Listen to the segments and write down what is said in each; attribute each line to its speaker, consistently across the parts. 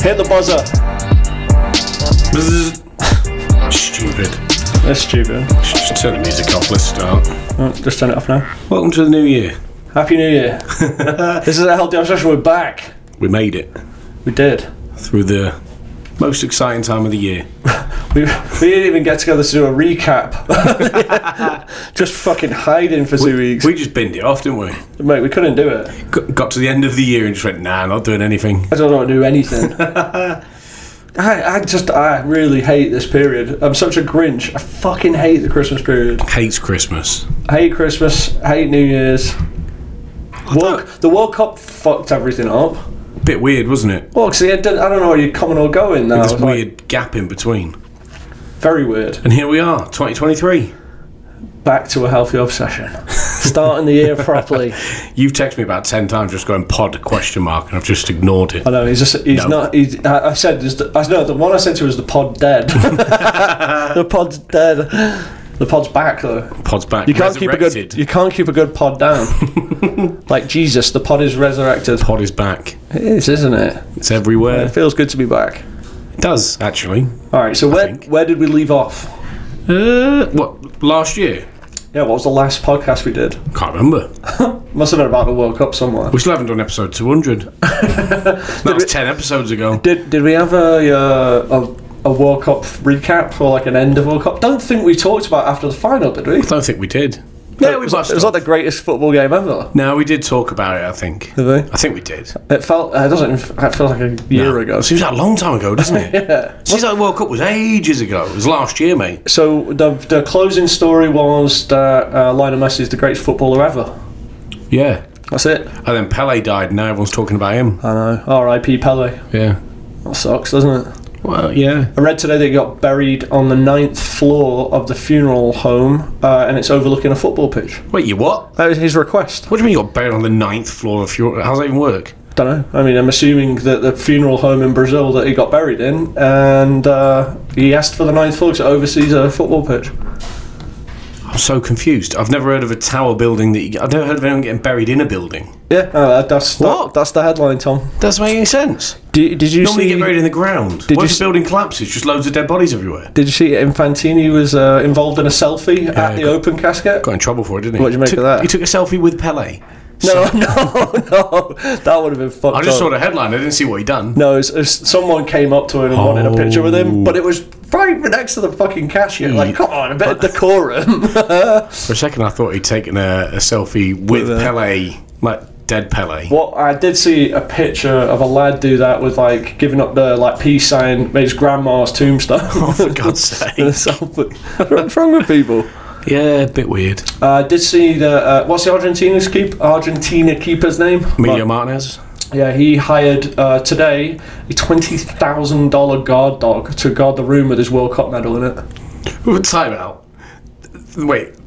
Speaker 1: Hit the buzzer.
Speaker 2: Stupid.
Speaker 1: That's stupid.
Speaker 2: Just turn the music off, let's start.
Speaker 1: Oh, just turn it off now.
Speaker 2: Welcome to the new year.
Speaker 1: Happy New Year. This is a Healthy Obsession. We're back.
Speaker 2: We made it.
Speaker 1: We did.
Speaker 2: Through the most exciting time of the year.
Speaker 1: We didn't even get together to do a recap. Just fucking hiding for 2 weeks.
Speaker 2: We just binned it off, didn't we?
Speaker 1: Mate, we couldn't do it.
Speaker 2: Got to the end of the year and just went, nah, not doing anything.
Speaker 1: I don't want to do anything. I really hate this period. I'm such a Grinch. I fucking hate the Christmas period.
Speaker 2: Hates Christmas.
Speaker 1: I hate Christmas. I hate New Year's. The World Cup fucked everything up.
Speaker 2: Bit weird, wasn't it?
Speaker 1: Well, because I don't know where you're coming or going now.
Speaker 2: This weird gap in between.
Speaker 1: Very weird.
Speaker 2: And here we are, 2023.
Speaker 1: Back to a healthy obsession. Starting the year properly.
Speaker 2: You've texted me about 10 times just going pod ? And I've just ignored it.
Speaker 1: I know, he's not. I said, the one I sent to you was the pod dead. The pod's dead. The pod's back though.
Speaker 2: Pod's back.
Speaker 1: You can't keep a good pod down. Like Jesus, the pod is resurrected.
Speaker 2: Pod is back.
Speaker 1: It is, isn't it?
Speaker 2: It's everywhere.
Speaker 1: It feels good to be back.
Speaker 2: It does, actually.
Speaker 1: Alright, so where did we leave off?
Speaker 2: What, last year?
Speaker 1: Yeah, what was the last podcast we did?
Speaker 2: Can't remember.
Speaker 1: Must have been about the World Cup somewhere.
Speaker 2: We still haven't done episode 200. That was 10 episodes ago.
Speaker 1: Did we have a World Cup recap or like an end of World Cup? Don't think we talked about after the final, did we?
Speaker 2: I don't think we did.
Speaker 1: Yeah, it was like the greatest football game ever.
Speaker 2: No, we did talk about it, I think.
Speaker 1: Did we?
Speaker 2: I think we did.
Speaker 1: It felt like a year ago.
Speaker 2: It seems like a long time ago, doesn't it?
Speaker 1: Yeah.
Speaker 2: It seems like the World Cup was ages ago. It was last year, mate.
Speaker 1: So the closing story was that Lionel Messi is the greatest footballer ever.
Speaker 2: Yeah.
Speaker 1: That's it.
Speaker 2: And then Pele died, and now everyone's talking about him.
Speaker 1: I know. R.I.P. Pele.
Speaker 2: Yeah.
Speaker 1: That sucks, doesn't it?
Speaker 2: Well, yeah.
Speaker 1: I read today that he got buried on the 9th floor of the funeral home, and it's overlooking a football pitch.
Speaker 2: Wait, you what?
Speaker 1: That was his request.
Speaker 2: What do you mean you got buried on the 9th floor of your... How does that even work?
Speaker 1: Don't know. I mean, I'm assuming that the funeral home in Brazil that he got buried in, and he asked for the 9th floor because it oversees a football pitch.
Speaker 2: I'm so confused. I've never heard of a tower building that... I've never heard of anyone getting buried in a building.
Speaker 1: Yeah, that's the headline, Tom.
Speaker 2: Doesn't make any sense.
Speaker 1: Did you
Speaker 2: Normally
Speaker 1: see...
Speaker 2: get buried in the ground. What if the building collapses? Just loads of dead bodies everywhere.
Speaker 1: Did you see Infantini was involved in a selfie at the open casket?
Speaker 2: Got in trouble for it, didn't he?
Speaker 1: What did you make of that?
Speaker 2: He took a selfie with Pele.
Speaker 1: No. That would have been fucked up.
Speaker 2: I just saw the headline. I didn't see what he'd done.
Speaker 1: No, someone came up to him and wanted a picture with him, but it was right next to the fucking casket. Like, come on, a bit of decorum.
Speaker 2: For a second, I thought he'd taken a selfie with Pele, like dead Pele.
Speaker 1: What I did see a picture of a lad do that with like giving up the like peace sign, his grandma's tombstone.
Speaker 2: Oh, for God's sake!
Speaker 1: What's wrong with people?
Speaker 2: Yeah, a bit weird.
Speaker 1: I did see what's the Argentina keeper's name?
Speaker 2: Emilio Martinez.
Speaker 1: Yeah, he hired today a $20,000 guard dog to guard the room with his World Cup medal in it.
Speaker 2: Time out. Wait.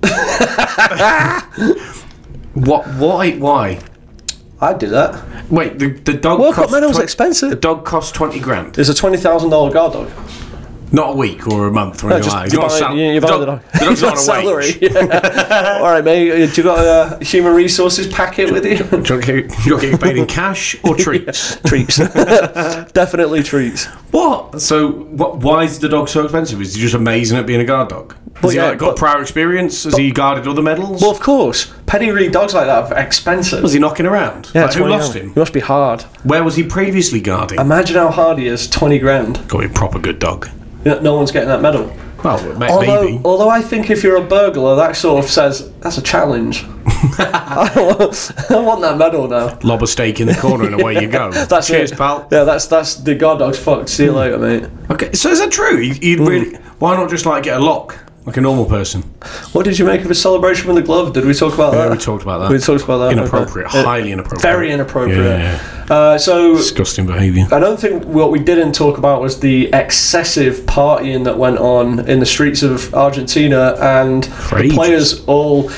Speaker 2: What? Why?
Speaker 1: I'd do that.
Speaker 2: Wait, the dog.
Speaker 1: World Cup medal's expensive.
Speaker 2: The dog cost $20,000.
Speaker 1: It's a $20,000 guard dog.
Speaker 2: Not a week or a month or anything like that.
Speaker 1: You buy the dog.
Speaker 2: The dog's not on a wage.
Speaker 1: Yeah. All right, mate. Do you got a human resources packet with you?
Speaker 2: Do you get paid in cash or treats?
Speaker 1: Yeah, treats. Definitely treats.
Speaker 2: What? So, why is the dog so expensive? Is he just amazing at being a guard dog? Has he got prior experience? Has he guarded other medals?
Speaker 1: Well, of course. Pedigree dogs like that are expensive.
Speaker 2: Was he knocking around?
Speaker 1: Yeah,
Speaker 2: who lost him?
Speaker 1: He must be hard.
Speaker 2: Where was he previously guarding?
Speaker 1: Imagine how hard he is. $20,000.
Speaker 2: Got to be a proper good dog.
Speaker 1: No one's getting that medal.
Speaker 2: Well, maybe.
Speaker 1: Although I think if you're a burglar, that sort of says that's a challenge. I want that medal now.
Speaker 2: Lob a steak in the corner and away you go. Cheers, pal.
Speaker 1: Yeah, that's the guard dog's fucked. See you later, mate.
Speaker 2: Okay, so is that true? You'd really? Why not just like get a lock? Like a normal person.
Speaker 1: What did you make of his celebration with the glove? Did we talk about that?
Speaker 2: Yeah, we talked about that.
Speaker 1: We talked about that.
Speaker 2: Inappropriate. Okay. Highly inappropriate.
Speaker 1: Very inappropriate.
Speaker 2: Yeah.
Speaker 1: So
Speaker 2: disgusting behaviour.
Speaker 1: I don't think what we didn't talk about was the excessive partying that went on in the streets of Argentina and the players all,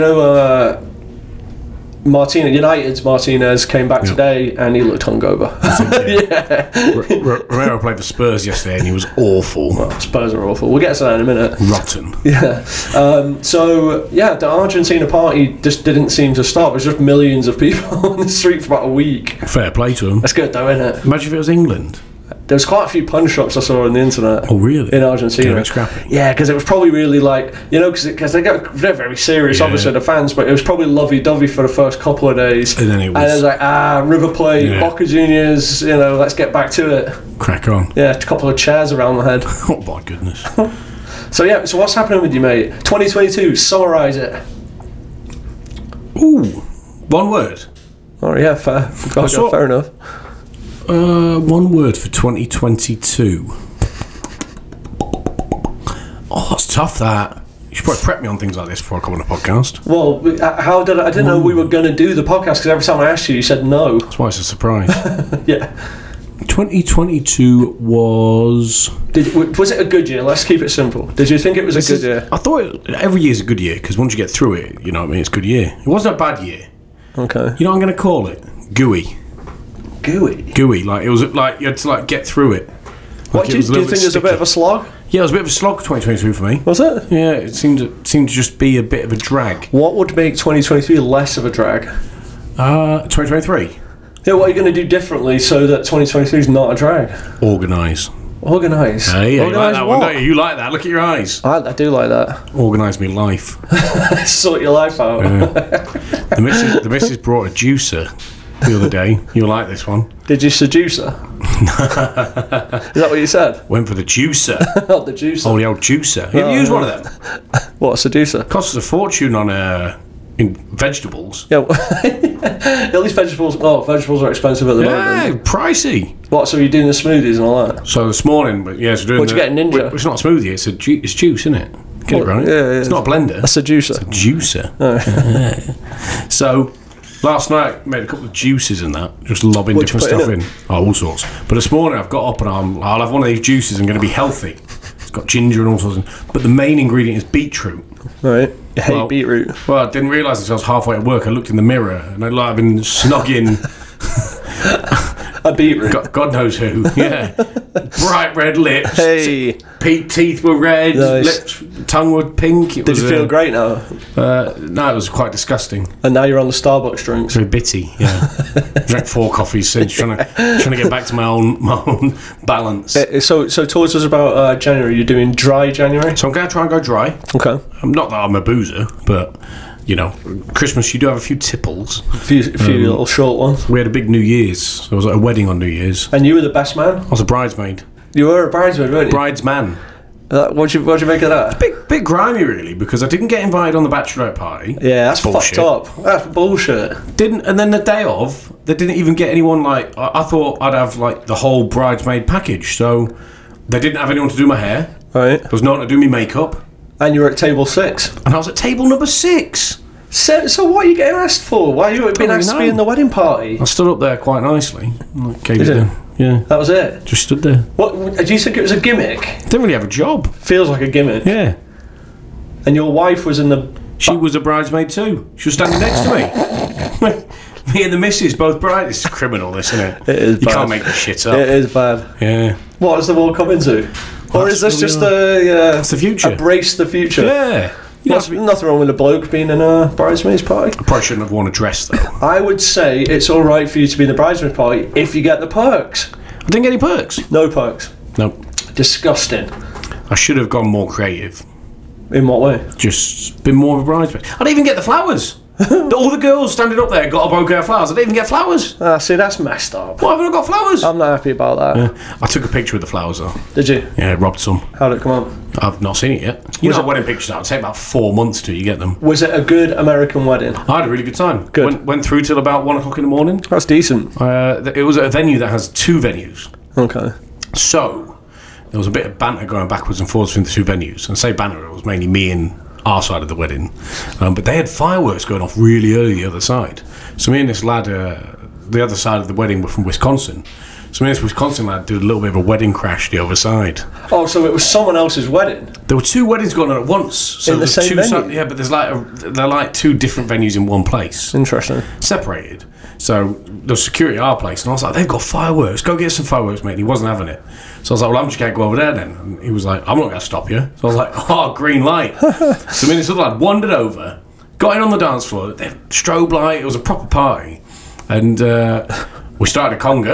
Speaker 1: United's Martinez came back today and he looked hungover.
Speaker 2: Romero played for Spurs yesterday and he was awful.
Speaker 1: Well, Spurs are awful. We'll get to that in a minute.
Speaker 2: Rotten.
Speaker 1: Yeah. The Argentina party just didn't seem to stop. It was just millions of people on the street for about a week.
Speaker 2: Fair play to them.
Speaker 1: That's good though, isn't it?
Speaker 2: Imagine if it was England.
Speaker 1: There was quite a few pawn shops I saw on the internet.
Speaker 2: Oh, really?
Speaker 1: In Argentina.
Speaker 2: Get a bit scrappy.
Speaker 1: Yeah, because it was probably really like, because they're very serious, obviously, the fans, but it was probably lovey-dovey for the first couple of days.
Speaker 2: And then it was
Speaker 1: like, River Plate, Boca Juniors, let's get back to it.
Speaker 2: Crack on.
Speaker 1: Yeah, a couple of chairs around the head.
Speaker 2: Oh, my goodness.
Speaker 1: So what's happening with you, mate? 2022, summarise it.
Speaker 2: Ooh, one word.
Speaker 1: Oh, yeah, fair. Fair enough.
Speaker 2: One word for 2022. Oh, that's tough, that. You should probably prep me on things like this before I come on the podcast.
Speaker 1: Well, I didn't know we were going to do the podcast, because every time I asked you, you said no.
Speaker 2: That's why it's a surprise.
Speaker 1: Yeah.
Speaker 2: 2022 was...
Speaker 1: Was it a good year? Let's keep it simple. Did you think it was a good year?
Speaker 2: I thought every year's a good year, because once you get through it, you know what I mean, it's a good year. It wasn't a bad year.
Speaker 1: Okay.
Speaker 2: You know what I'm going to call it? Gooey.
Speaker 1: Gooey?
Speaker 2: Like, it was like, you had to, like, get through it.
Speaker 1: What, do you think it was a bit of a slog?
Speaker 2: Yeah, it was a bit of a slog, 2022 for me.
Speaker 1: Was it?
Speaker 2: Yeah, it seemed to just be a bit of a drag.
Speaker 1: What would make 2023 less of a drag?
Speaker 2: 2023?
Speaker 1: Yeah, what are you going to do differently so that 2023 is not a drag?
Speaker 2: Organise.
Speaker 1: Hey,
Speaker 2: you like that one, don't you? You like that. Look at your eyes.
Speaker 1: I do like that.
Speaker 2: Organise me life.
Speaker 1: Sort your life out.
Speaker 2: Yeah. The missus brought a juicer the other day. You'll like this one.
Speaker 1: Did you seduce her? Is that what you said?
Speaker 2: Went for the juicer.
Speaker 1: Not the juicer.
Speaker 2: Oh, the old juicer. You ever used one of them?
Speaker 1: What, a seducer?
Speaker 2: Costs us a fortune on in vegetables.
Speaker 1: Yeah, at least vegetables are expensive at the moment.
Speaker 2: Yeah, pricey.
Speaker 1: What, so you're doing the smoothies and all that?
Speaker 2: So this morning, we're doing
Speaker 1: What'd you get, Ninja?
Speaker 2: It's not a smoothie, it's juice, isn't it? Get it right?
Speaker 1: Yeah.
Speaker 2: It's not a blender.
Speaker 1: That's a juicer.
Speaker 2: It's a juicer. Oh. So, last night, made a couple of juices and that, just lobbing different stuff in. Oh, all sorts. But this morning, I've got up and I'll have one of these juices. I'm going to be healthy. It's got ginger and all sorts. But the main ingredient is beetroot.
Speaker 1: Right. You hate beetroot.
Speaker 2: Well, I didn't realise until I was halfway at work. I looked in the mirror and I've been snogging
Speaker 1: a beetroot.
Speaker 2: God knows who. Yeah. Bright red lips.
Speaker 1: Hey.
Speaker 2: Teeth were red.
Speaker 1: Nice.
Speaker 2: Tongue was pink.
Speaker 1: Did you feel great now?
Speaker 2: No, it was quite disgusting.
Speaker 1: And now you're on the Starbucks drinks.
Speaker 2: Very bitty. Yeah. Drank 4 coffees since trying to get back to my own balance.
Speaker 1: So talk to us about January. You're doing dry January.
Speaker 2: So I'm going to try and go dry.
Speaker 1: Okay.
Speaker 2: Not that I'm a boozer, but. Christmas you do have a few tipples.
Speaker 1: A few little short ones.
Speaker 2: We had a big New Year's. So I was at a wedding on New Year's.
Speaker 1: And you were the best man?
Speaker 2: I was a bridesmaid.
Speaker 1: You were a bridesmaid, weren't you?
Speaker 2: Bridesman.
Speaker 1: What'd you make of that?
Speaker 2: Bit grimy, really, because I didn't get invited on the bachelorette party.
Speaker 1: Yeah, that's fucked up. That's bullshit.
Speaker 2: And then the day of, they didn't even get anyone, like... I thought I'd have, like, the whole bridesmaid package, so they didn't have anyone to do my hair.
Speaker 1: Right.
Speaker 2: There was no one to do me makeup.
Speaker 1: And you were at table 6.
Speaker 2: And I was at table number 6.
Speaker 1: So what are you getting asked for? Why are you being asked to be in the wedding party?
Speaker 2: I stood up there quite nicely. Yeah.
Speaker 1: That was it?
Speaker 2: Just stood there.
Speaker 1: What? Do you think it was a gimmick?
Speaker 2: Didn't really have a job.
Speaker 1: Feels like a gimmick.
Speaker 2: Yeah.
Speaker 1: And your wife was in the...
Speaker 2: She was a bridesmaid too. She was standing next to me. Me and the missus, both brides. It's criminal, this, isn't it?
Speaker 1: It is bad.
Speaker 2: You can't make this shit up.
Speaker 1: It is bad.
Speaker 2: Yeah.
Speaker 1: What does the world come into? Or is this just
Speaker 2: it's the future.
Speaker 1: Embrace the future?
Speaker 2: Yeah.
Speaker 1: Nothing wrong with a bloke being in a bridesmaid's party.
Speaker 2: I probably shouldn't have worn a dress, though.
Speaker 1: I would say it's alright for you to be in the bridesmaid's party if you get the perks.
Speaker 2: I didn't get any perks.
Speaker 1: No perks.
Speaker 2: Nope.
Speaker 1: Disgusting.
Speaker 2: I should have gone more creative.
Speaker 1: In what way?
Speaker 2: Just been more of a bridesmaid. I didn't even get the flowers. All the girls standing up there got a bouquet of flowers. I didn't even get flowers.
Speaker 1: See, that's messed up.
Speaker 2: Why haven't I got flowers?
Speaker 1: I'm not happy about that.
Speaker 2: Yeah. I took a picture of the flowers, though.
Speaker 1: Did you?
Speaker 2: Yeah, robbed some.
Speaker 1: How'd it come out?
Speaker 2: I've not seen it yet. You know, wedding pictures out. It'll take about 4 months till you get them.
Speaker 1: Was it a good American wedding?
Speaker 2: I had a really good time.
Speaker 1: Good.
Speaker 2: Went through till about 1 o'clock in the morning.
Speaker 1: That's decent.
Speaker 2: It was at a venue that has 2 venues.
Speaker 1: Okay.
Speaker 2: So, there was a bit of banter going backwards and forwards between the 2 venues. And I say banter, it was mainly me and our side of the wedding. But they had fireworks going off really early the other side. So me and this lad, the other side of the wedding were from Wisconsin. So me and this Wisconsin lad did a little bit of a wedding crash the other side.
Speaker 1: Oh, so it was someone else's wedding?
Speaker 2: There were 2 weddings going on at once. So
Speaker 1: in the same venue?
Speaker 2: Yeah, but they're like 2 different venues in one place.
Speaker 1: Interesting.
Speaker 2: Separated. So there was security at our place, and I was like, they've got fireworks. Go get some fireworks, mate. And he wasn't having it. So I was like, well, I'm just going to go over there then. And he was like, I'm not going to stop you. So I was like, oh, green light. So me and this other lad wandered over, got in on the dance floor, they had strobe light, it was a proper party. And we started a conga.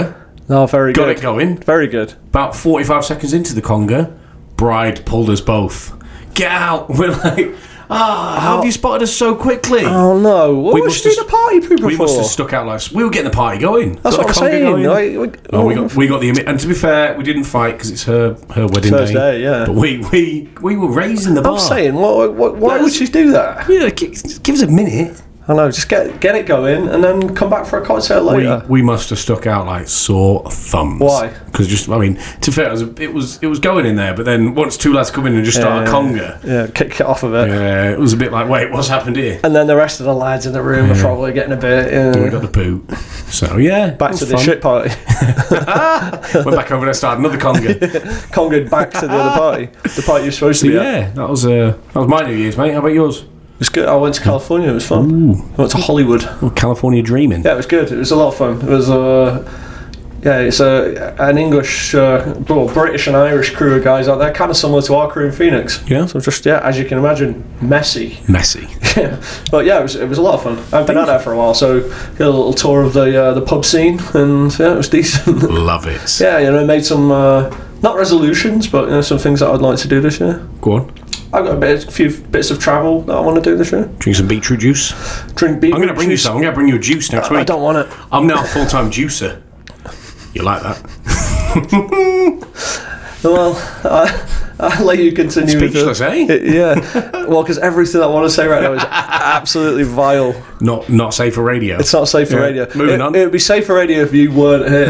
Speaker 1: Oh, very good.
Speaker 2: Got it going.
Speaker 1: Very good.
Speaker 2: About 45 seconds into the conga, Bride pulled us both. Get out! We're like, how have you spotted us so quickly?
Speaker 1: Oh no! What was she doing the party pooper
Speaker 2: We
Speaker 1: for?
Speaker 2: must have stuck out like we were getting the party going.
Speaker 1: That's what I'm saying.
Speaker 2: We got the and to be fair, we didn't fight because it's her wedding
Speaker 1: day. Yeah.
Speaker 2: But we were raising the bar.
Speaker 1: I'm saying, why would she do that?
Speaker 2: Yeah, give us a minute.
Speaker 1: I know, just get it going and then come back for a cocktail later.
Speaker 2: We must have stuck out like sore thumbs.
Speaker 1: Why?
Speaker 2: Because to be fair, it was going in there, but then once two lads come in and just start a conga.
Speaker 1: Yeah, kick it off of it.
Speaker 2: Yeah, it was a bit like, wait, what's happened here?
Speaker 1: And then the rest of the lads in the room are probably getting a bit...
Speaker 2: We got the boot. So, yeah.
Speaker 1: Back to the shit party.
Speaker 2: Went back over there, started another conga.
Speaker 1: Congaed back to the other party. The party you're supposed to be at.
Speaker 2: Yeah, that was my New Year's, mate. How about yours?
Speaker 1: It was good. I went to California. It was fun.
Speaker 2: Ooh.
Speaker 1: I went to Hollywood.
Speaker 2: California dreaming.
Speaker 1: Yeah, it was good. It was a lot of fun. It was it's an English, British and Irish crew of guys out there, kind of similar to our crew in Phoenix.
Speaker 2: Yeah.
Speaker 1: So just as you can imagine, messy.
Speaker 2: Yeah.
Speaker 1: But yeah, it was a lot of fun. I've been out there for a while, so did a little tour of the pub scene, and yeah, it was decent.
Speaker 2: Love it.
Speaker 1: Yeah, made some not resolutions, but some things that I'd like to do this year.
Speaker 2: Go on.
Speaker 1: I've got a few bits of travel that I want to do this year.
Speaker 2: Drink some beetroot juice.
Speaker 1: Drink beetroot juice.
Speaker 2: I'm going to bring you some. I'm going to bring you a juice next week.
Speaker 1: I don't want it.
Speaker 2: I'm now a full-time juicer. You like that?
Speaker 1: Well, I'll let you continue.
Speaker 2: Speechless,
Speaker 1: Yeah. Well, because everything I want to say right now is absolutely vile.
Speaker 2: Not safe for radio.
Speaker 1: It's not safe for radio.
Speaker 2: Moving on.
Speaker 1: It would be safe for radio if you weren't here.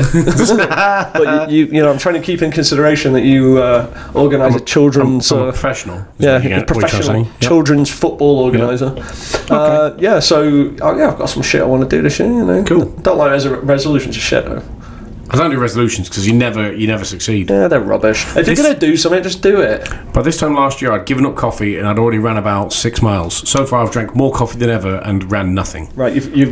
Speaker 1: But I'm trying to keep in consideration that you organise a children's...
Speaker 2: I'm a professional.
Speaker 1: Professional children's football organiser.
Speaker 2: Okay.
Speaker 1: So I've got some shit I want to do this year.
Speaker 2: Cool.
Speaker 1: Don't like resolutions of shit though.
Speaker 2: I don't do resolutions because you never succeed.
Speaker 1: Yeah, they're rubbish. If you're going to do something, just do it.
Speaker 2: By this time last year, I'd given up coffee and I'd already ran about 6 miles. So far, I've drank more coffee than ever and ran nothing.
Speaker 1: Right,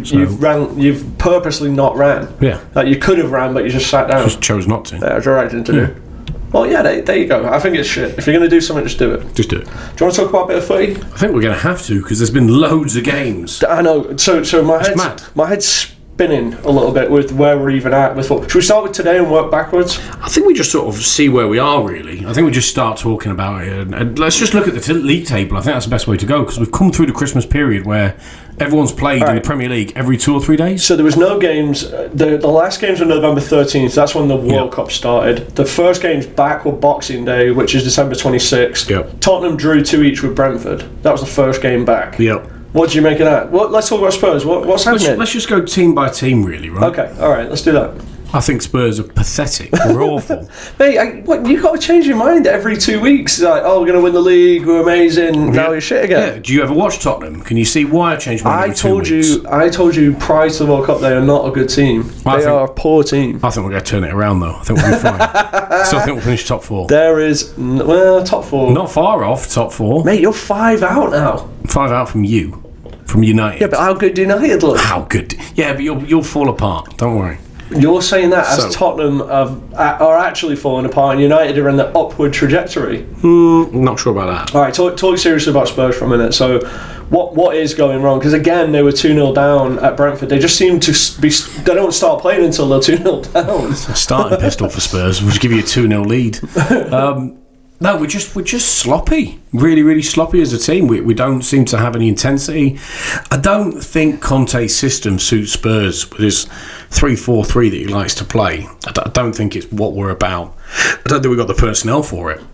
Speaker 1: you've purposely not ran.
Speaker 2: Yeah.
Speaker 1: Like you could have ran, but you just sat down.
Speaker 2: Just chose not to.
Speaker 1: Yeah, it's the right thing to do. Well, yeah, there you go. I think it's shit. If you're going to do something, just do it.
Speaker 2: Just do it.
Speaker 1: Do you want to talk about a bit of footy?
Speaker 2: I think we're going to have to because there's been loads of games.
Speaker 1: I know. So my head's spinning a little bit with where we're even at with football. Should we start with today and work backwards?
Speaker 2: I think we just sort of see where we are, really. I think we just start talking about it. And let's just look at the league table. I think that's the best way to go because we've come through the Christmas period where everyone's played in the Premier League every 2 or 3 days.
Speaker 1: So there was no games. The last games were November 13th. That's when the World Cup started. The first games back were Boxing Day, which is December 26th.
Speaker 2: Yep.
Speaker 1: Tottenham drew 2 each with Brentford. That was the first game back.
Speaker 2: Yep.
Speaker 1: What do you make of that? Let's talk about Spurs. What's happening?
Speaker 2: Let's just go team by team, really, right?
Speaker 1: Okay, all right, let's do that.
Speaker 2: I think Spurs are pathetic. We're awful.
Speaker 1: Mate, you got to change your mind every 2 weeks. It's like, we're going to win the league. We're amazing. Now you're shit again.
Speaker 2: Yeah. Do you ever watch Tottenham? Can you see why I changed my mind every 2 weeks?
Speaker 1: I told you prior to the World Cup they are not a good team. They are a poor team.
Speaker 2: I think we're going to turn it around, though. I think we'll be fine. Still think we'll finish top 4.
Speaker 1: There is... top 4.
Speaker 2: Not far off top 4.
Speaker 1: Mate, you're 5 out now.
Speaker 2: 5 out from you. From United.
Speaker 1: Yeah, but how good do United look?
Speaker 2: How good? Yeah, but you'll fall apart. Don't worry.
Speaker 1: You're saying that as Tottenham are actually falling apart and United are in the upward trajectory.
Speaker 2: Not sure about that.
Speaker 1: All right, talk seriously about Spurs for a minute. So, what is going wrong? Because again, they were 2-0 down at Brentford. They just seem to be. They don't start playing until they're 2-0 down.
Speaker 2: Starting pistol for Spurs. We'll just give you a 2-0 lead. No, we're just sloppy. Really, really sloppy as a team. We don't seem to have any intensity. I don't think Conte's system suits Spurs with his 3-4-3 that he likes to play. I don't think it's what we're about. I don't think we've got the personnel for it.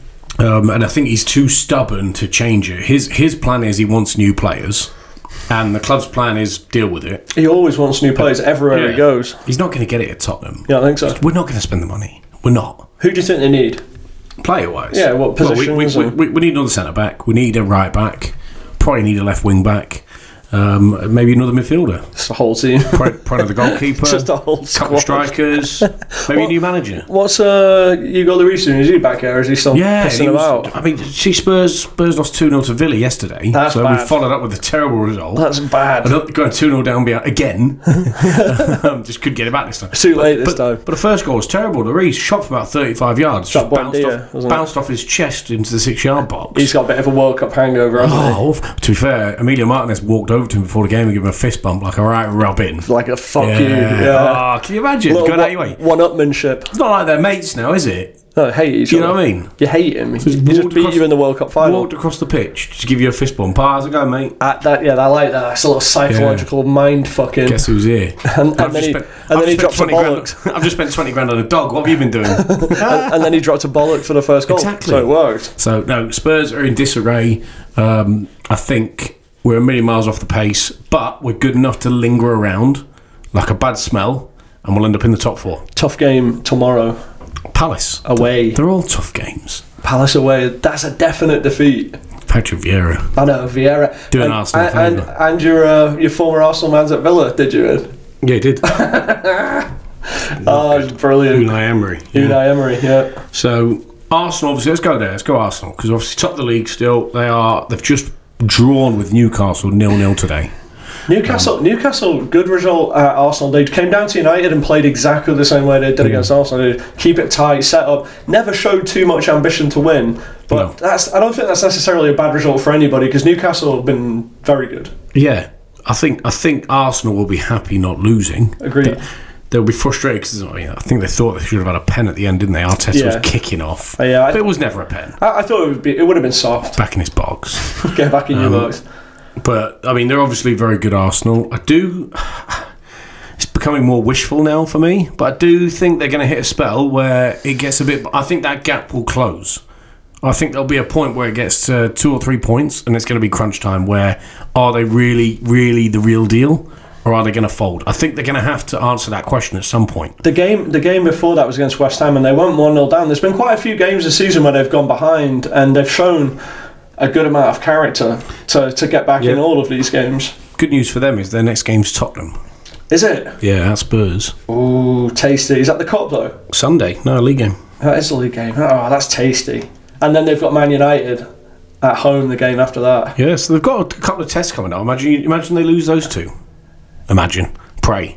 Speaker 2: And I think he's too stubborn to change it. His plan is he wants new players. And the club's plan is deal with it.
Speaker 1: He always wants new players everywhere he goes.
Speaker 2: He's not going to get it at Tottenham.
Speaker 1: Yeah, I think so.
Speaker 2: We're not going to spend the money. We're not.
Speaker 1: Who do you think they need?
Speaker 2: Player-wise?
Speaker 1: Yeah, what positions?
Speaker 2: We need another centre-back. We need a right-back. Probably need a left wing-back. Maybe another midfielder.
Speaker 1: It's the whole team.
Speaker 2: Probably the goalkeeper.
Speaker 1: Just a whole squad.
Speaker 2: Couple of strikers. Maybe a new manager.
Speaker 1: What's Hugo Lloris doing? Is he back here? Or is he still pissing about?
Speaker 2: I mean, see, Spurs lost 2-0 to Villa yesterday.
Speaker 1: That's bad.
Speaker 2: We followed up with a terrible result.
Speaker 1: That's bad.
Speaker 2: Going 2-0 down again. Just couldn't get it back this time.
Speaker 1: Too late this time.
Speaker 2: But the first goal was terrible. Lloris shot for about 35 yards. Just bounced off his chest into the 6-yard box.
Speaker 1: He's got a bit of a World Cup hangover, hasn't he?
Speaker 2: To be fair, Emilio Martinez walked over to him before the game and give him a fist bump, like a right rubbing.
Speaker 1: Like a fuck you. Yeah.
Speaker 2: Oh, can you imagine?
Speaker 1: Little
Speaker 2: Going out your way.
Speaker 1: One-upmanship.
Speaker 2: It's not like they're mates now, is it?
Speaker 1: No, hate each
Speaker 2: You
Speaker 1: other.
Speaker 2: know what I mean?
Speaker 1: You hate him. He just
Speaker 2: walked
Speaker 1: beat
Speaker 2: across-
Speaker 1: you in the World Cup final.
Speaker 2: Walked across the pitch to give you a fist bump. How's it going, mate?
Speaker 1: I like that. It's a little psychological mind fucking.
Speaker 2: Guess who's here?
Speaker 1: And then he drops a bollock.
Speaker 2: I've just spent 20 grand on a dog. What have you been doing?
Speaker 1: and then he dropped a bollock for the first goal.
Speaker 2: Exactly.
Speaker 1: So it worked.
Speaker 2: So, no, Spurs are in disarray. I think we're a million miles off the pace, but we're good enough to linger around like a bad smell, and we'll end up in the top 4.
Speaker 1: Tough game tomorrow.
Speaker 2: Palace.
Speaker 1: Away.
Speaker 2: They're all tough games.
Speaker 1: Palace away. That's a definite defeat.
Speaker 2: Patrick Vieira.
Speaker 1: I know, Vieira.
Speaker 2: Doing Arsenal a favour.
Speaker 1: And your former Arsenal man's at Villa, did you?
Speaker 2: Yeah, he did.
Speaker 1: Oh, brilliant.
Speaker 2: Unai Emery.
Speaker 1: Unai Emery, yeah.
Speaker 2: So, Arsenal, obviously, let's go there. Let's go Arsenal, because obviously top of the league still. They've just drawn with Newcastle 0-0 today.
Speaker 1: Newcastle, good result at Arsenal. They came down to United and played exactly the same way they did against Arsenal. They keep it tight, set up, never showed too much ambition to win. But I don't think that's necessarily a bad result for anybody, because Newcastle have been very good.
Speaker 2: Yeah, I think Arsenal will be happy not losing.
Speaker 1: Agreed.
Speaker 2: They'll be frustrated because I think they thought they should have had a pen at the end, didn't they? Arteta was kicking off, but it was never a pen.
Speaker 1: I thought it would have been soft.
Speaker 2: Back in his box.
Speaker 1: Get back in your box.
Speaker 2: But I mean, they're obviously very good. Arsenal. It's becoming more wishful now for me, but I do think they're going to hit a spell where it gets a bit. I think that gap will close. I think there'll be a point where it gets to 2 or 3 points, and it's going to be crunch time. Where are they really, really the real deal? Or are they going to fold? I think they're going to have to answer that question at some point.
Speaker 1: The game before that was against West Ham, and they went 1-0 down. There's been quite a few games this season where they've gone behind, and they've shown a good amount of character to get back in all of these games.
Speaker 2: Good news for them is their next game's Tottenham.
Speaker 1: Is it?
Speaker 2: Yeah, at Spurs.
Speaker 1: Ooh, tasty. Is that the cup though?
Speaker 2: Sunday. No, a league game.
Speaker 1: That is a league game. Oh, that's tasty. And then they've got Man United at home the game after that.
Speaker 2: Yeah, so they've got a couple of tests coming up. Imagine they lose those 2. Imagine. Pray.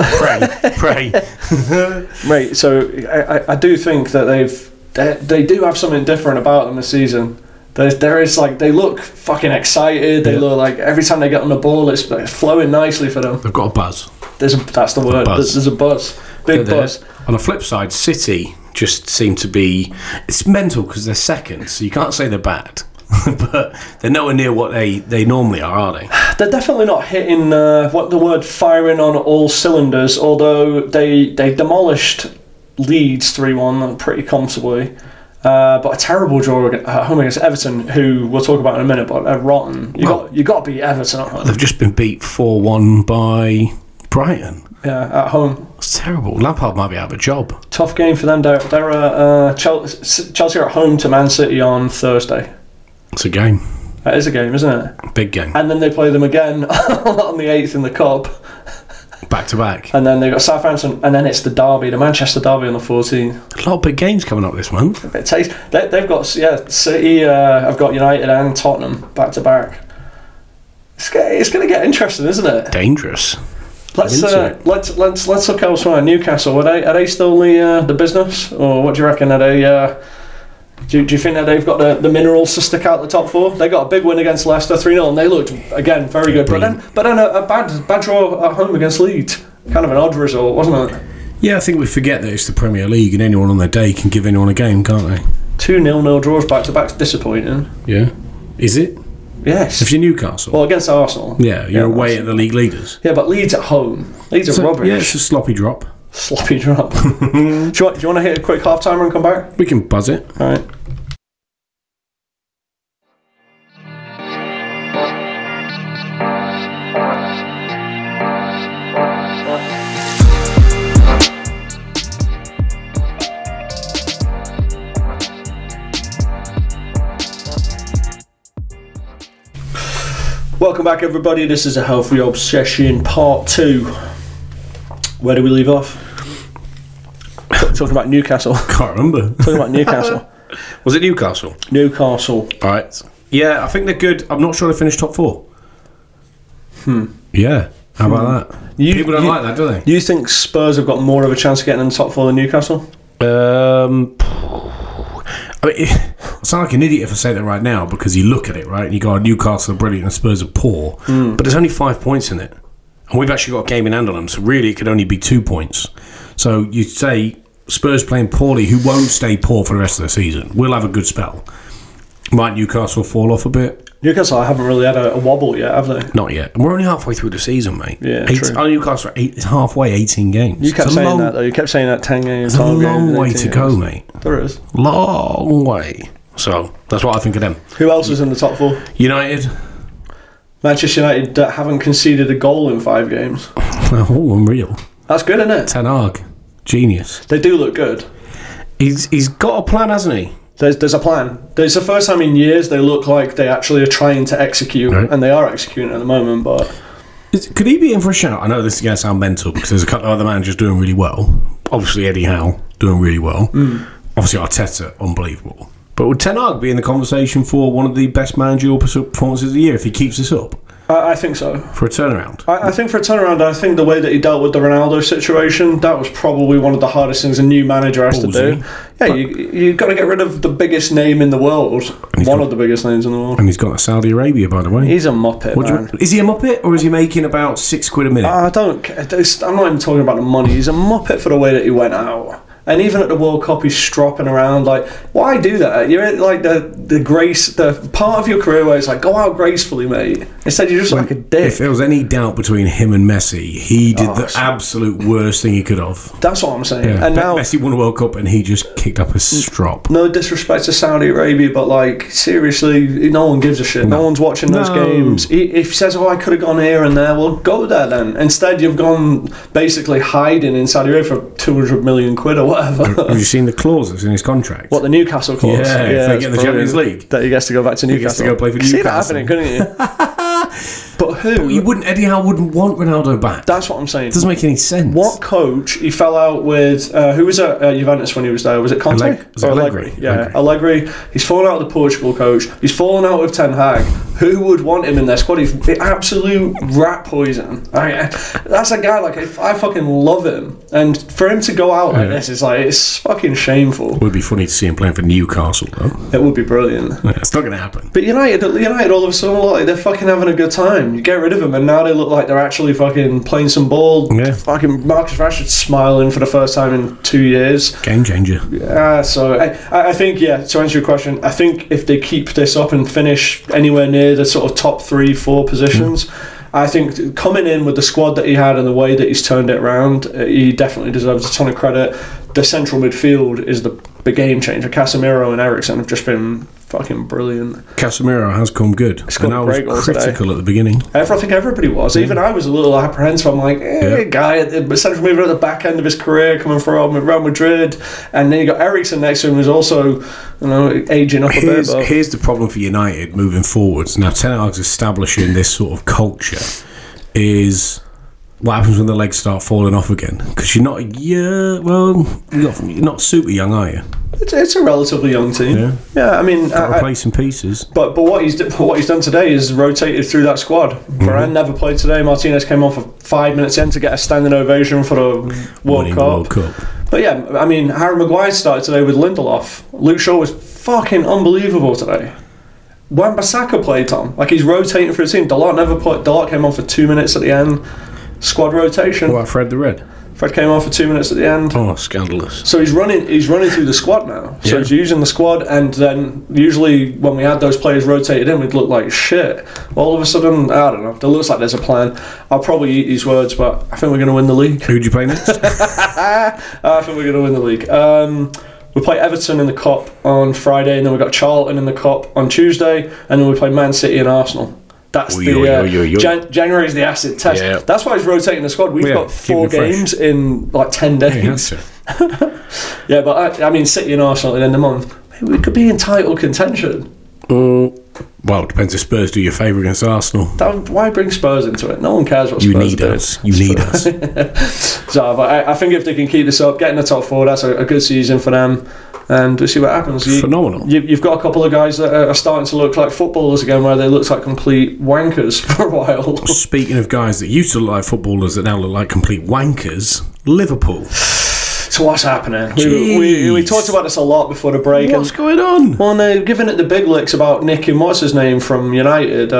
Speaker 1: Mate, so I do think that they do have something different about them this season. There is like, they look fucking excited. They look like every time they get on the ball, it's flowing nicely for them.
Speaker 2: They've got a buzz.
Speaker 1: That's the word. There's a buzz. Big buzz.
Speaker 2: On the flip side, City just seem to be... It's mental because they're second, so you can't say they're bad. But they're nowhere near what they normally are they?
Speaker 1: They're definitely not hitting what the word firing on all cylinders, although they demolished Leeds 3-1 pretty comfortably. But a terrible draw at home against Everton, who we'll talk about in a minute, but they're rotten. You got to beat Everton at home.
Speaker 2: They've just been beat 4-1 by Brighton.
Speaker 1: Yeah, at home.
Speaker 2: It's terrible. Lampard might be out of a job.
Speaker 1: Tough game for them. They're Chelsea are at home to Man City on Thursday.
Speaker 2: It's a game.
Speaker 1: That is a game, isn't it?
Speaker 2: Big game.
Speaker 1: And then they play them again on the 8th in the Cup.
Speaker 2: Back to back.
Speaker 1: And then they've got Southampton, and then it's the derby, the Manchester derby on the 14th.
Speaker 2: A lot of big games coming up this month.
Speaker 1: They've got City. I've got United and Tottenham back to back. It's going to get interesting, isn't it?
Speaker 2: Dangerous.
Speaker 1: Let's look elsewhere. Newcastle, are they still the business, or what do you reckon? Are they? Do you think that they've got the minerals to stick out the top 4? They got a big win against Leicester 3-0, and they looked again very good. But then a bad draw at home against Leeds. Kind of an odd result, wasn't it?
Speaker 2: Yeah, I think we forget that it's the Premier League, and anyone on their day can give anyone a game, can't they?
Speaker 1: 2 0-0 draws back to back, disappointing.
Speaker 2: Yeah, is it?
Speaker 1: Yes.
Speaker 2: If you're Newcastle.
Speaker 1: Well, against Arsenal.
Speaker 2: Yeah, you're away at the league leaders.
Speaker 1: Yeah, but Leeds at home. Leeds are rubbish.
Speaker 2: Yeah, it's a sloppy drop.
Speaker 1: Sloppy drop. Do you want to hit a quick half timer and come back?
Speaker 2: We can buzz it.
Speaker 1: All right. Welcome back, everybody. This is a Healthy Obsession Part 2. Where do we leave off? Talking about Newcastle.
Speaker 2: Can't remember.
Speaker 1: Talking about Newcastle.
Speaker 2: Was it Newcastle?
Speaker 1: Newcastle.
Speaker 2: All right. Yeah, I think they're good. I'm not sure they finished top 4. Yeah. How about that? People don't like that, do they?
Speaker 1: You think Spurs have got more of a chance of getting in the top 4 than Newcastle?
Speaker 2: I mean, I sound like an idiot if I say that right now, because you look at it, right, and you go, Newcastle are brilliant and Spurs are poor, but there's only 5 points in it. And we've actually got a game in hand on them, so really it could only be 2 points. So you say Spurs playing poorly, who won't stay poor for the rest of the season. We'll have a good spell. Might Newcastle fall off a bit?
Speaker 1: Newcastle haven't really had a wobble yet, have they?
Speaker 2: Not yet. And we're only halfway through the season, mate.
Speaker 1: Yeah, true.
Speaker 2: Newcastle is halfway, 18 games.
Speaker 1: You kept saying that, though. You kept saying that 10 games.
Speaker 2: There's a long way to go, mate.
Speaker 1: There is.
Speaker 2: Long way. So, that's what I think of them.
Speaker 1: Who else is in the top 4?
Speaker 2: United.
Speaker 1: Manchester United haven't conceded a goal in 5 games.
Speaker 2: Oh, unreal.
Speaker 1: That's good, isn't it?
Speaker 2: Ten Hag. Genius.
Speaker 1: They do look good.
Speaker 2: He's got a plan, hasn't he?
Speaker 1: There's a plan. There's the first time in years they look like they actually are trying to execute, right. And they are executing at the moment, but...
Speaker 2: Could he be in for a shout? I know this is going to sound mental, because there's a couple of other managers doing really well. Obviously, Eddie Howe doing really well. Obviously, Arteta, unbelievable. But would Ten Hag be in the conversation for one of the best managerial performances of the year if he keeps this up?
Speaker 1: I think so.
Speaker 2: For a turnaround?
Speaker 1: I think for a turnaround, I think the way that he dealt with the Ronaldo situation, that was probably one of the hardest things a new manager has to do. Yeah, you've got to get rid of the biggest name in the world. One of the biggest names in the world.
Speaker 2: And he's got Saudi Arabia, by the way.
Speaker 1: He's a muppet, man.
Speaker 2: Is he a muppet, or is he making about £6 a minute?
Speaker 1: I'm not even talking about the money. He's a muppet for the way that he went out. And even at the World Cup, he's stropping around. Like, why do that? You're in, like, the grace, the part of your career where it's like, go out gracefully, mate. Instead, you're just like a dick.
Speaker 2: If there was any doubt between him and Messi, he did the absolute worst thing he could have.
Speaker 1: That's what I'm saying.
Speaker 2: Yeah.
Speaker 1: And now
Speaker 2: Messi won a World Cup and he just kicked up a strop.
Speaker 1: No disrespect to Saudi Arabia, but, like, seriously, no one gives a shit. No one's watching those games. If he says, I could have gone here and there, well, go there then. Instead, you've gone basically hiding in Saudi Arabia for 200 million quid or whatever.
Speaker 2: Have you seen the clauses in his contract?
Speaker 1: What, the Newcastle clause?
Speaker 2: Yeah, if they get the Champions League.
Speaker 1: That he gets to go back to Newcastle.
Speaker 2: He gets to go play for Newcastle.
Speaker 1: See that happening, couldn't you? But who?
Speaker 2: Eddie Howe wouldn't want Ronaldo back.
Speaker 1: That's what I'm saying.
Speaker 2: It doesn't make any sense.
Speaker 1: What coach he fell out with? Who was at Juventus when he was there? Was it Conte?
Speaker 2: Allegri.
Speaker 1: Yeah, Allegri. He's fallen out with the Portugal coach. He's fallen out with Ten Hag. Who would want him in their squad? He's the absolute rat poison. That's a guy, like, I fucking love him. And for him to go out like this, it's fucking shameful.
Speaker 2: It would be funny to see him playing for Newcastle, though.
Speaker 1: It would be brilliant.
Speaker 2: Yeah, it's not going to happen.
Speaker 1: But United all of a sudden look like they're fucking having a good time. You get rid of them, and now they look like they're actually fucking playing some ball.
Speaker 2: Yeah.
Speaker 1: Fucking Marcus Rashford's smiling for the first time in 2 years.
Speaker 2: Game changer.
Speaker 1: Yeah, so I think, to answer your question, I think if they keep this up and finish anywhere near the sort of top 3-4 positions, I think coming in with the squad that he had and the way that he's turned it around, he definitely deserves a ton of credit. The central midfield is the game changer. Casemiro and Eriksen have just been fucking brilliant.
Speaker 2: Casemiro has come good. And I was critical at the beginning.
Speaker 1: I think everybody was. Even I was a little apprehensive. I'm like, guy at the central midfield at the back end of his career coming from Real Madrid. And then you got Eriksen next to him, who's also, aging up a bit.
Speaker 2: Here's the problem for United moving forwards. Now, Ten Hag's establishing this sort of culture is... What happens when the legs start falling off again? Because you're not super young, are you?
Speaker 1: It's a relatively young team. Yeah, I mean,
Speaker 2: replacing pieces.
Speaker 1: But what he's done today is rotated through that squad. Varane never played today. Martinez came on for 5 minutes in to get a standing ovation for the World Cup. But yeah, I mean, Harry Maguire started today with Lindelof. Luke Shaw was fucking unbelievable today. Wan-Bissaka played, Tom. Like, he's rotating for the team. Dalot never played. Dalot came on for 2 minutes at the end. Squad rotation.
Speaker 2: What about Fred the Red?
Speaker 1: Fred came on for 2 minutes at the end.
Speaker 2: Oh, scandalous.
Speaker 1: So he's running through the squad now. So he's using the squad, and then usually when we had those players rotated in, we'd look like shit. All of a sudden, I don't know, it looks like there's a plan. I'll probably eat these words, but I think we're going to win the league.
Speaker 2: Who'd you play next?
Speaker 1: I think we're going to win the league. We play Everton in the Cup on Friday, and then we've got Charlton in the Cup on Tuesday, and then we play Man City and Arsenal. That's January is the acid test. Yeah. That's why he's rotating the squad. We've got 4 games in like 10 days. Yeah, but I mean, City and Arsenal at the end of the month, maybe we could be in title contention.
Speaker 2: Well, it depends if Spurs do you a favour against Arsenal.
Speaker 1: Why bring Spurs into it? No one cares what Spurs do.
Speaker 2: You need us.
Speaker 1: So, but I think if they can keep this up, get in the top 4, that's a good season for them. And we'll see what happens.
Speaker 2: Phenomenal.
Speaker 1: You've got a couple of guys that are starting to look like footballers again, where they looked like complete wankers for a while. Speaking
Speaker 2: of guys that used to look like footballers that now look like complete wankers, Liverpool.
Speaker 1: So what's happening? We talked about this a lot before the break.
Speaker 2: What's going on?
Speaker 1: Well, they're giving it the big licks about nicking what's his name from United.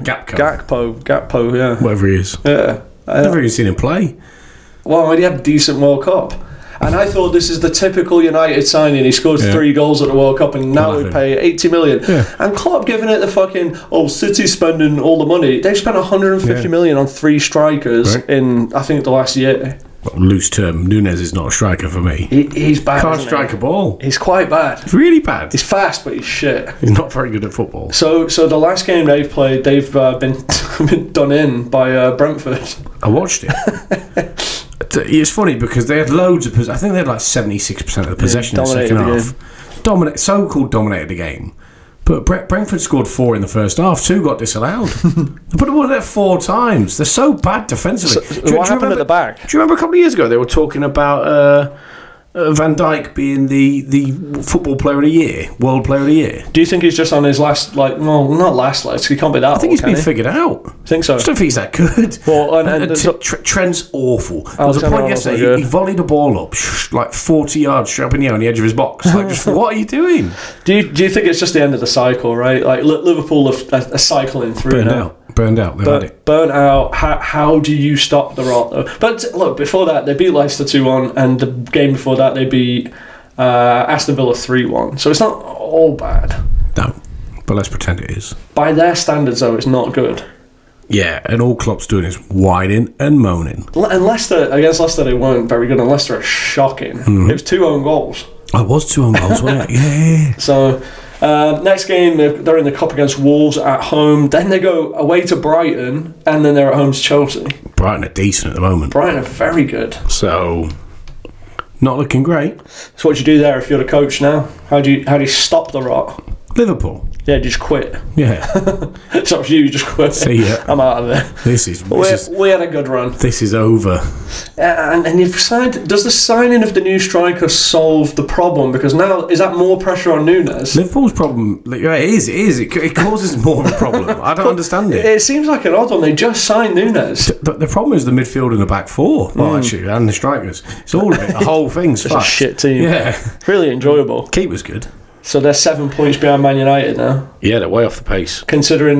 Speaker 1: Gakpo, yeah.
Speaker 2: Whatever he is.
Speaker 1: Yeah.
Speaker 2: Never even seen him play.
Speaker 1: Well, he had a decent World Cup. And I thought this is the typical United signing. He scores 3 goals at the World Cup and now we pay 80 million. Yeah. And Klopp giving it the fucking, City's spending all the money. They've spent 150 million on 3 strikers in, I think, the last year.
Speaker 2: Well, loose term, Nunes is not a striker for me.
Speaker 1: He's bad.
Speaker 2: Can't strike a ball.
Speaker 1: He's quite bad.
Speaker 2: He's really bad.
Speaker 1: He's fast, but he's shit.
Speaker 2: He's not very good at football.
Speaker 1: So the last game they've played, they've been done in by Brentford.
Speaker 2: I watched it. It's funny because they had loads of I think they had like 76% of the possession in the second half. So-called dominated the game. But Brentford scored 4 in the first half. 2 got disallowed. They put the ball there 4 times. They're so bad defensively.
Speaker 1: What happened at the back?
Speaker 2: Do you remember a couple of years ago they were talking about Van Dijk being the football player of the year, world player of the year?
Speaker 1: Do you think he's just on his last, not last legs? He can't be that old,
Speaker 2: I think he's been figured out.
Speaker 1: Think so?
Speaker 2: I just don't think he's that good.
Speaker 1: Well,
Speaker 2: Trent's awful. There was a point yesterday, he volleyed a ball up like 40 yards straight up in the air on the edge of his box. Like, just what are you doing?
Speaker 1: Do you think it's just the end of the cycle, right? Like Liverpool are cycling through
Speaker 2: Burned out. They've had it.
Speaker 1: Burnt out. How do you stop the rot, though? But look, before that, they beat Leicester 2-1, and the game before that, they beat Aston Villa 3-1. So it's not all bad.
Speaker 2: No, but let's pretend it is.
Speaker 1: By their standards, though, it's not good.
Speaker 2: Yeah, and all Klopp's doing is whining and moaning.
Speaker 1: And Leicester, against Leicester, they weren't very good, and Leicester are shocking. It was 2 own goals.
Speaker 2: Oh, it was 2 own goals, wasn't it? Yeah.
Speaker 1: So... next game, they're in the cup against Wolves at home. Then they go away to Brighton, and then they're at home to Chelsea.
Speaker 2: Brighton are decent at the moment.
Speaker 1: Brighton are very good.
Speaker 2: So, not looking great.
Speaker 1: So what do you do there if you're the coach now? How do you stop the rot?
Speaker 2: Liverpool.
Speaker 1: Yeah, just quit.
Speaker 2: Yeah.
Speaker 1: It's not you just quit.
Speaker 2: See ya.
Speaker 1: I'm out of there. We had a good run.
Speaker 2: This is over.
Speaker 1: And you've signed. Does the signing of the new striker solve the problem? Because now, is that more pressure on Nunes?
Speaker 2: Liverpool's problem, it is. It causes more of a problem. I don't understand it.
Speaker 1: It seems like an odd one. They just signed Nunes.
Speaker 2: But the problem is the midfield and the back 4. Well, actually, and the strikers. It's all of it. The whole thing's
Speaker 1: It's a shit team.
Speaker 2: Yeah.
Speaker 1: Really enjoyable.
Speaker 2: Keeper's good.
Speaker 1: So they're 7 points behind Man United now.
Speaker 2: Yeah, they're way off the pace.
Speaker 1: Considering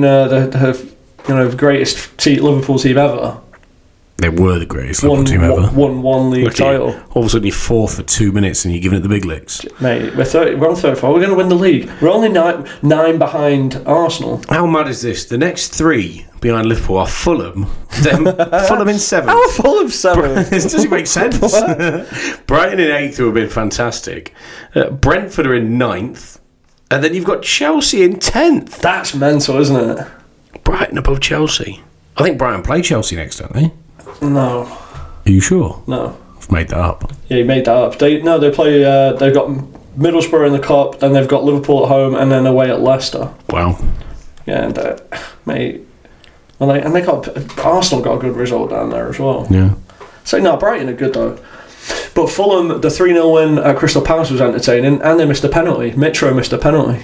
Speaker 1: the greatest Liverpool team ever.
Speaker 2: They were the greatest Liverpool team ever.
Speaker 1: Won 1 league title.
Speaker 2: All of a sudden you're 4th for 2 minutes and you're giving it the big licks.
Speaker 1: Mate, we're on 34. We're going to win the league. We're only 9 behind Arsenal.
Speaker 2: How mad is this? The next 3 behind Liverpool are Fulham. Fulham in 7th.
Speaker 1: How Fulham 7th?
Speaker 2: This doesn't make sense. Brighton in 8th, who have been fantastic. Brentford are in 9th. And then you've got Chelsea in 10th.
Speaker 1: That's mental, isn't it?
Speaker 2: Brighton above Chelsea. I think Brighton play Chelsea next, don't they?
Speaker 1: No.
Speaker 2: Are you sure?
Speaker 1: No.
Speaker 2: I've made that up.
Speaker 1: Yeah, you made that up. They play. They've got Middlesbrough in the cup, then they've got Liverpool at home, and then away at Leicester.
Speaker 2: Wow.
Speaker 1: Yeah, and mate, and they got Arsenal got a good result down there as well.
Speaker 2: Yeah.
Speaker 1: So no, Brighton are good though. But Fulham, the 3-0 win at Crystal Palace was entertaining, and they missed a penalty. Mitro missed a penalty.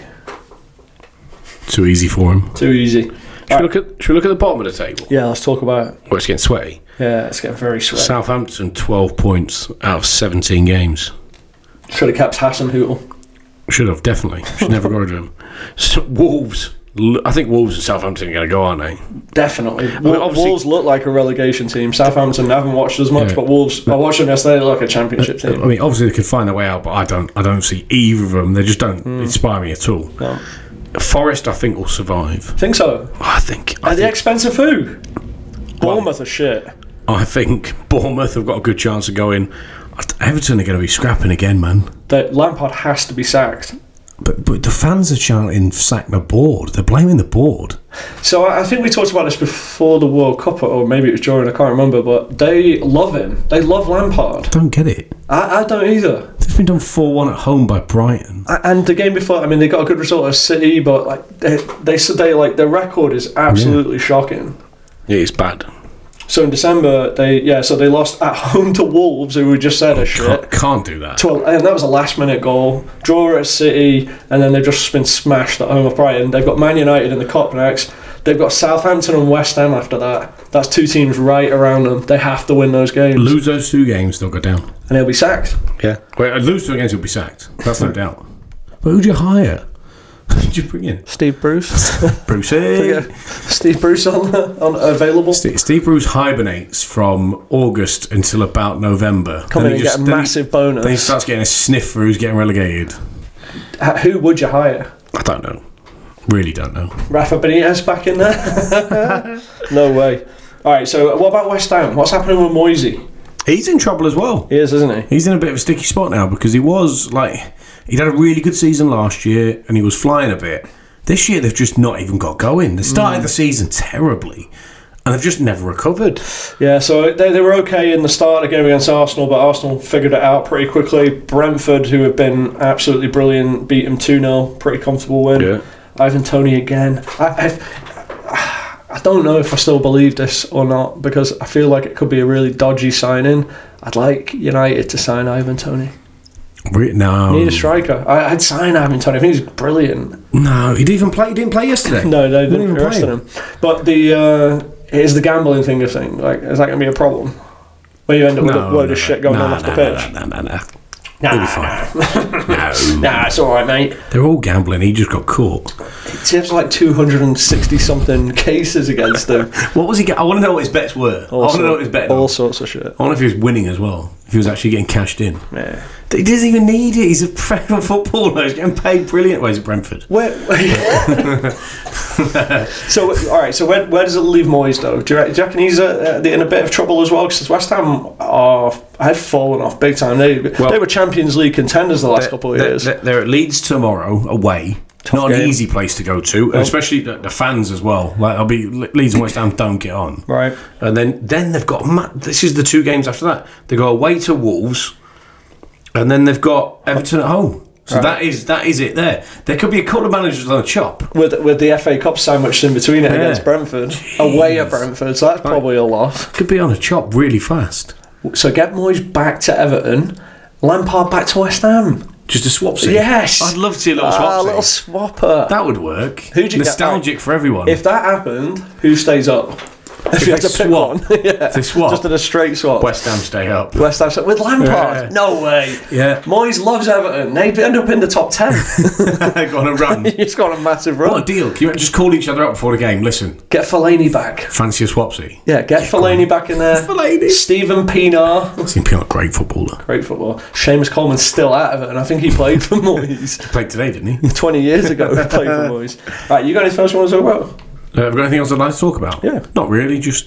Speaker 2: Too easy for him.
Speaker 1: Too easy.
Speaker 2: Should we look at the bottom of the table?
Speaker 1: Yeah, let's talk about it.
Speaker 2: Well, it's getting sweaty.
Speaker 1: Yeah, it's getting very sweaty.
Speaker 2: Southampton 12 points out of 17 games.
Speaker 1: Should have kept Hasenhüttl.
Speaker 2: Should have, definitely. Should never got rid of him. So, Wolves. I think Wolves and Southampton are going to go, aren't they?
Speaker 1: Definitely. Wolves look like a relegation team. Southampton, I haven't watched as much, but Wolves, I watched them yesterday, they look like a championship team.
Speaker 2: I mean, obviously they could find their way out, but I don't see either of them. They just don't inspire me at all.
Speaker 1: No.
Speaker 2: Forest, I think, will survive.
Speaker 1: Think so?
Speaker 2: I think.
Speaker 1: At the expense of who? Bournemouth are shit.
Speaker 2: I think Bournemouth have got a good chance of going. Everton are going to be scrapping again, man.
Speaker 1: Lampard has to be sacked.
Speaker 2: But the fans are chanting, sack the board. They're blaming the board.
Speaker 1: So I think we talked about this before the World Cup, or maybe it was during, I can't remember, but they love him. They love Lampard.
Speaker 2: Don't get it.
Speaker 1: I don't either.
Speaker 2: They've been done 4-1 at home by Brighton.
Speaker 1: And the game before, I mean, they got a good result at City, but like they said their record is absolutely shocking.
Speaker 2: Yeah, it's bad.
Speaker 1: So in December, they lost at home to Wolves, who we just said are shit.
Speaker 2: Can't do that.
Speaker 1: And that was a last-minute goal. Draw at City, and then they've just been smashed at home of Brighton. They've got Man United in the Cup next. They've got Southampton and West Ham after that. That's 2 teams right around them. They have to win those games.
Speaker 2: Lose those 2 games, they'll go down.
Speaker 1: And he'll be sacked.
Speaker 2: Yeah. Well, lose 2 games, he'll be sacked. That's no doubt. But who'd you hire? Who'd you bring in?
Speaker 1: Steve Bruce.
Speaker 2: Brucey.
Speaker 1: Steve Bruce on available.
Speaker 2: Steve Bruce hibernates from August until about November.
Speaker 1: Come in and get a massive bonus.
Speaker 2: Then he starts getting a sniff for who's getting relegated.
Speaker 1: Who would you hire?
Speaker 2: I don't know. Really don't know.
Speaker 1: Rafa Benitez back in there? No way. All right, so what about West Ham? What's happening with Moisey?
Speaker 2: He's in trouble as well.
Speaker 1: He is, isn't he?
Speaker 2: He's in a bit of a sticky spot now because he'd had a really good season last year and he was flying a bit. This year they've just not even got going. They started the season terribly and they've just never recovered.
Speaker 1: Yeah, so they were okay in the start of the game against Arsenal, but Arsenal figured it out pretty quickly. Brentford, who have been absolutely brilliant, beat them 2-0. Pretty comfortable win.
Speaker 2: Yeah.
Speaker 1: Ivan Toney again. I don't know if I still believe this or not because I feel like it could be a really dodgy signing. I'd like United to sign Ivan Toney.
Speaker 2: No.
Speaker 1: Need a striker. I'd sign Ivan Toney. I think he's brilliant.
Speaker 2: No, he didn't play yesterday.
Speaker 1: No, they didn't arrest him. But here's the gambling thing. Is that going to be a problem? Where you end up with a load of shit going on off the pitch?
Speaker 2: No. He'll be fine.
Speaker 1: Nah, it's all right, mate.
Speaker 2: They're all gambling. He just got caught.
Speaker 1: He has like 260 something cases against him.
Speaker 2: What was he? I want to know what his bets were. I want to know what his bet.
Speaker 1: All sorts of shit.
Speaker 2: I wonder if he was winning as well. If he was actually getting cashed in.
Speaker 1: Yeah.
Speaker 2: He doesn't even need it. He's a professional footballer. He's getting paid brilliant ways at Brentford.
Speaker 1: So, all right. So, where does it leave Moyes though? Do you reckon he's in a bit of trouble as well? Because West Ham have fallen off big time. They were Champions League contenders the last couple of years.
Speaker 2: They're at Leeds tomorrow away.
Speaker 1: Tough
Speaker 2: Not
Speaker 1: game.
Speaker 2: an easy place to go to, and especially the fans as well. Like I'll be Leeds and West Ham don't get on.
Speaker 1: Right.
Speaker 2: And then they've got this is the 2 games after that. They go away to Wolves, and then they've got Everton at home. So that is it. There could be a couple of managers on the chop
Speaker 1: with the FA Cup sandwiched in between it against Brentford, away at Brentford. So that's probably a loss.
Speaker 2: Could be on a chop really fast.
Speaker 1: So get Moyes back to Everton, Lampard back to West Ham.
Speaker 2: Just a swapsy.
Speaker 1: Yes,
Speaker 2: I'd love to see a little swapsy.
Speaker 1: A little swapper.
Speaker 2: That would work.
Speaker 1: Who'd you
Speaker 2: Nostalgic for everyone.
Speaker 1: If that happened, who stays up? If you had to pick one,
Speaker 2: If they swap,
Speaker 1: just in a straight swap.
Speaker 2: West Ham stay up.
Speaker 1: West Ham with Lampard?
Speaker 2: Yeah.
Speaker 1: No way.
Speaker 2: Yeah.
Speaker 1: Moyes loves Everton. They'd end up in the top 10.
Speaker 2: Go on a run.
Speaker 1: He's got a massive run.
Speaker 2: What a deal. Can you just call each other up before the game? Listen.
Speaker 1: Get Fellaini back.
Speaker 2: Fancy a swapsy?
Speaker 1: Yeah, get Fellaini back in there.
Speaker 2: Fellaini.
Speaker 1: Stephen Pienaar.
Speaker 2: Stephen Pienaar, great footballer.
Speaker 1: Great footballer. Seamus Coleman's still at Everton. I think he played for Moyes.
Speaker 2: He played today, didn't he?
Speaker 1: 20 years ago he played for Moyes. Right, you got any first one to talk about?
Speaker 2: Have we got anything else I'd like to talk about?
Speaker 1: Yeah.
Speaker 2: Not really, just...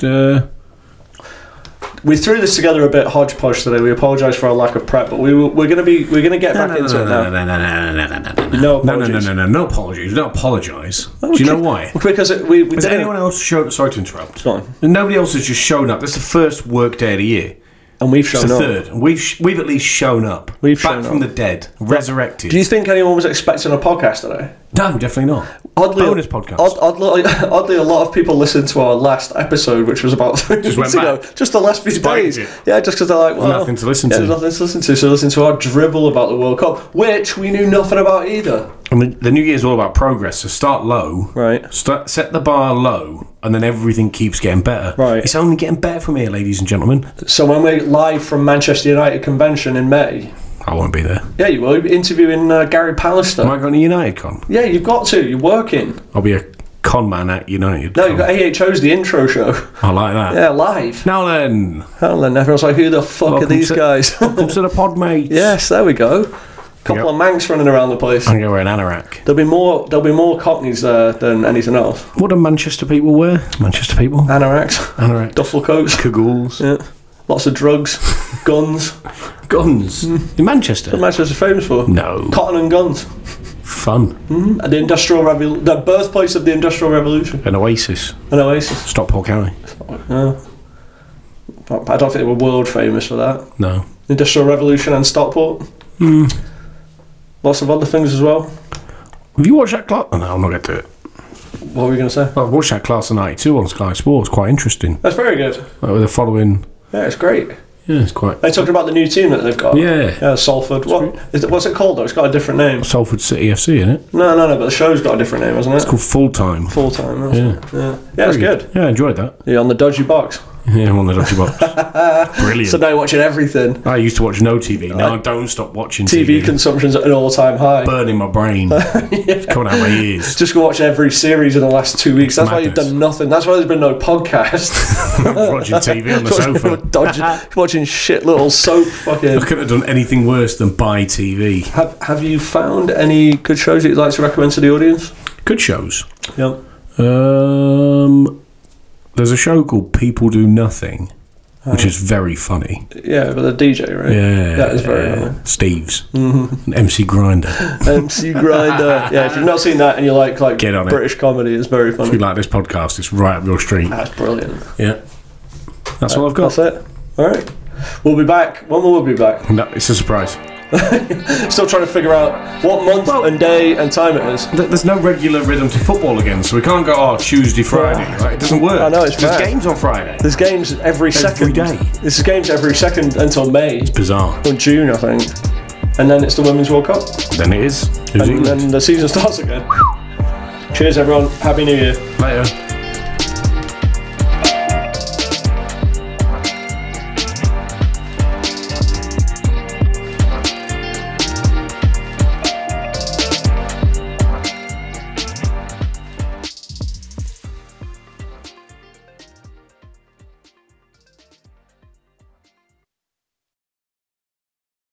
Speaker 1: We threw this together a bit hodgepodge today. We apologise for our lack of prep, but we're going to get back into it now. No apologies.
Speaker 2: No apologies. We don't apologise. Do you know why?
Speaker 1: Because we
Speaker 2: Has anyone else showed... Sorry to interrupt.
Speaker 1: Go on.
Speaker 2: Nobody else has just shown up. That's the first work day of the year.
Speaker 1: And we've shown
Speaker 2: it's the
Speaker 1: up.
Speaker 2: third. And we've at least shown up.
Speaker 1: We've
Speaker 2: back
Speaker 1: shown
Speaker 2: from
Speaker 1: up.
Speaker 2: the dead, resurrected.
Speaker 1: Do you think anyone was expecting a podcast today?
Speaker 2: No, definitely not. Bonus podcast.
Speaker 1: Oddly, a lot of people listened to our last episode, which was about 3 weeks ago. Just the last few days. Yeah, just because they're like, well,
Speaker 2: there's nothing to listen to.
Speaker 1: There's nothing to listen to. So listen to our dribble about the World Cup, which we knew nothing about either.
Speaker 2: And the new year's all about progress. So start low.
Speaker 1: Right.
Speaker 2: Set the bar low, and then everything keeps getting better.
Speaker 1: Right.
Speaker 2: It's only getting better from here, ladies and gentlemen.
Speaker 1: So when we're live from Manchester United convention in May,
Speaker 2: I won't be there.
Speaker 1: yeah, you will. You'll be interviewing Gary Pallister.
Speaker 2: Am I going to United Con?
Speaker 1: Yeah, you've got to. You're working.
Speaker 2: I'll be a con man at United.
Speaker 1: No, you've got AHO's The Intro Show.
Speaker 2: I like that.
Speaker 1: Yeah, live.
Speaker 2: Now then.
Speaker 1: And then everyone's like, who the fuck are these guys?
Speaker 2: Welcome to the pod, mate.
Speaker 1: Yes, there we go. Couple of Manx running around the place.
Speaker 2: I'm going to wear an anorak.
Speaker 1: There'll be more Cockneys there than anything else.
Speaker 2: What do Manchester people wear? Manchester people?
Speaker 1: Anoraks, duffel coats,
Speaker 2: Cagoules.
Speaker 1: yeah, lots of drugs, guns.
Speaker 2: Guns in Manchester.
Speaker 1: What Manchester's famous for?
Speaker 2: No.
Speaker 1: Cotton and guns.
Speaker 2: Fun.
Speaker 1: And the Industrial Revolution, the birthplace of the Industrial Revolution.
Speaker 2: An oasis.
Speaker 1: An oasis.
Speaker 2: Stockport County.
Speaker 1: I don't think they were world famous for that.
Speaker 2: No.
Speaker 1: Industrial Revolution and Stockport. Lots of other things as well.
Speaker 2: Have you watched that class? Oh, no, I'm not going to do it.
Speaker 1: What were we going to say?
Speaker 2: I've watched that class of 92 on Sky Sports. Quite interesting.
Speaker 1: That's very good.
Speaker 2: With the following.
Speaker 1: Yeah, it's great.
Speaker 2: Yeah, it's quite.
Speaker 1: Are you talking about the new team that they've got?
Speaker 2: Yeah.
Speaker 1: Salford. What's it called though? It's got a different name.
Speaker 2: Salford City FC, isn't it?
Speaker 1: No, but the show's got a different name, hasn't it?
Speaker 2: It's called Full Time.
Speaker 1: Full Time.
Speaker 2: Yeah.
Speaker 1: Yeah, it's good.
Speaker 2: Yeah, I enjoyed that.
Speaker 1: Yeah, on the dodgy box.
Speaker 2: Yeah, I'm on the dodgy box. Brilliant.
Speaker 1: So now you're watching everything.
Speaker 2: I used to watch no TV. Now I don't stop watching
Speaker 1: TV consumption's at an all-time high.
Speaker 2: Burning my brain. It's coming out my ears.
Speaker 1: Just go watch every series in the last 2 weeks. That's why you've done nothing. That's why there's been no podcast.
Speaker 2: Watching TV on the sofa.
Speaker 1: Watching shit little soap fucking.
Speaker 2: I couldn't have done anything worse than buy TV.
Speaker 1: Have you found any good shows that you'd like to recommend to the audience?
Speaker 2: Good shows?
Speaker 1: Yep.
Speaker 2: There's a show called People Do Nothing, which is very funny.
Speaker 1: Yeah, but the DJ, right?
Speaker 2: Yeah.
Speaker 1: That is very funny.
Speaker 2: Steve's. MC Grinder.
Speaker 1: MC Grinder. Yeah, if you've not seen that and you like
Speaker 2: Get on
Speaker 1: British comedy, it's very funny.
Speaker 2: If you like this podcast, it's right up your street.
Speaker 1: That's brilliant.
Speaker 2: Yeah. That's all I've got.
Speaker 1: That's it. All right. We'll be back. When will we be back?
Speaker 2: No, it's a surprise.
Speaker 1: Still trying to figure out what month and day and time it is.
Speaker 2: There's no regular rhythm to football again, so we can't go, Tuesday, Friday. Right? It doesn't work.
Speaker 1: I know, it's
Speaker 2: There's
Speaker 1: mad.
Speaker 2: games on Friday.
Speaker 1: There's games every second.
Speaker 2: day.
Speaker 1: There's games every second until May.
Speaker 2: It's bizarre.
Speaker 1: Or June, I think. And then it's the Women's World Cup.
Speaker 2: Then it is.
Speaker 1: And then the season starts again. Cheers, everyone. Happy New Year.
Speaker 2: Later.